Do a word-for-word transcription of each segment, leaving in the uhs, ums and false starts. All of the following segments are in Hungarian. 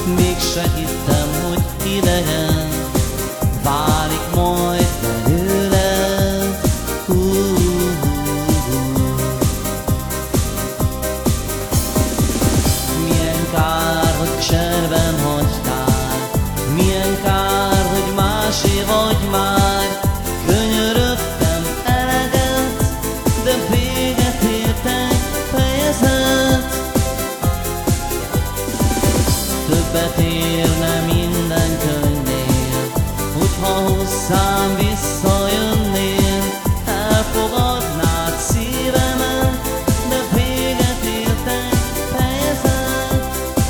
mégse hittem, hogy idegen válik majd belőled. uh, uh, uh. Milyen kár, hogy cserben hagytál, milyen kár, hogy másé vagy már. Könyörögtem eleget, de véget ért egy fejezet. Többet érne minden könyvnél, hogyha hozzám visszajönnél. Elfogadnád szívemet, de véget ért egy fejezet.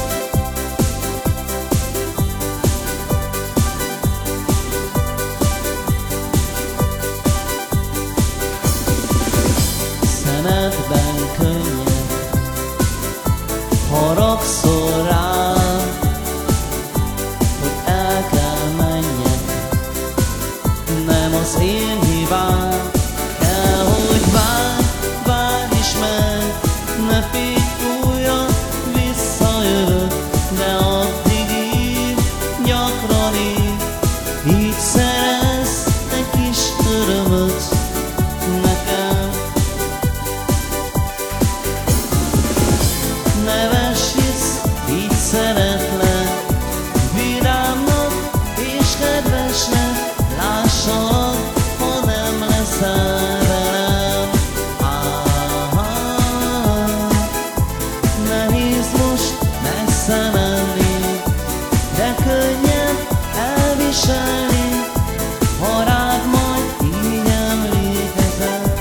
Szemedben könnyed, haragszol rám, hogy el kell menjek, nem az én hibám. Kell, hogy várj, várj is meg, ne félj, újra visszajövök, de addig így, gyakran így, így szerez egy kis örömöt nekem. Neves hisz, így szeretlek, vidámnak és kedvesnek lássalak, ha nem leszel velem. Ah, nehéz most messze menni, de könnyebb elviselni, ha rád majd így emlékezem.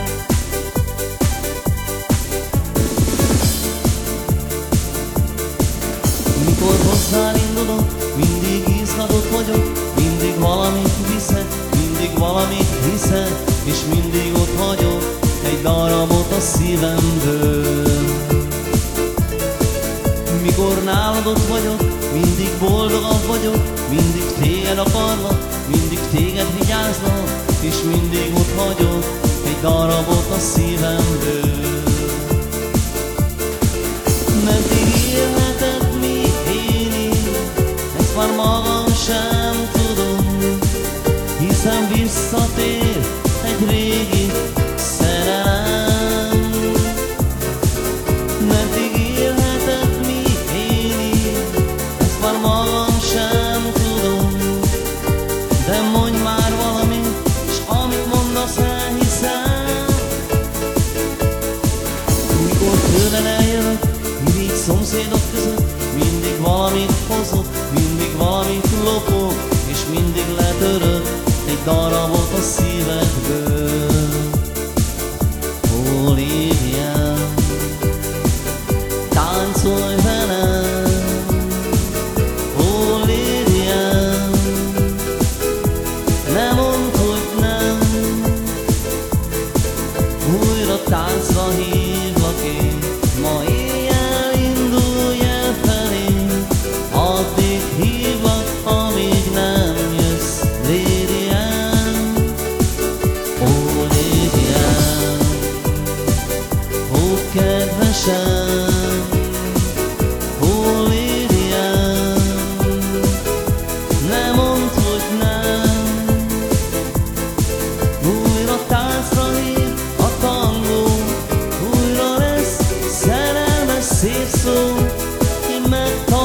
Mikor hozzád indulok, mindig izgatott vagyok, mindig valamit viszek, mindig valamit hiszek, és mindig ott hagyok egy darabot a szívemből. Mikor nálad ott vagyok, mindig boldogabb vagyok, mindig téged akarlak, mindig téged vigyázlak, és mindig ott hagyok egy darabot a szívemből. Meddig élhetek még én így, ezt már magam sem tudom, hiszen visszatér egy régi szerelem. Meddig élhetek még én így, ezt már magam sem tudom, de mondj már valamit, és amit mondasz elhiszem. Mikor tőled eljövök, így szomszédok között, mindig valamit hozok, mindig valamit lopok, és mindig letörök egy darabot a szívedből. Ó, Lilian, táncolj velem. Ó, Lilian, ne mondd, hogy nem. Újra táncra hívlak én, ma éjjel indulj el felém. Addig hívlak, amíg nem jössz, Lilian. Ó, Lilian, ó, kedvesem. Ó, Lilian, ne mondd, hogy nem. Újra táncra hív a tangó, újra lesz szerelmes szép szó. Én meg